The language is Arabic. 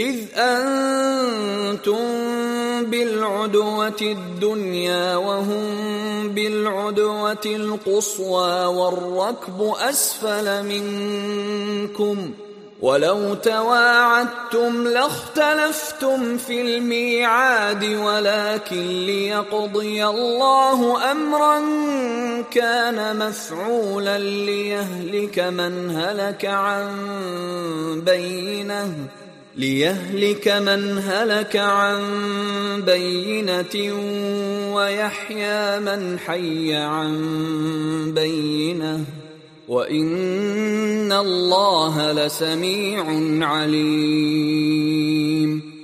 إذ أنتم بالعدوة الدنيا وهم بالعدوة القصوى والركب أسفل منكم ولو تواعدتم لاختلفتم في الميعاد ولكن ليقضي الله أمرا كان مفعولا ليهلك من هلك عن بينة ويحيى من حي عن بينة وإن الله لسميع عليم.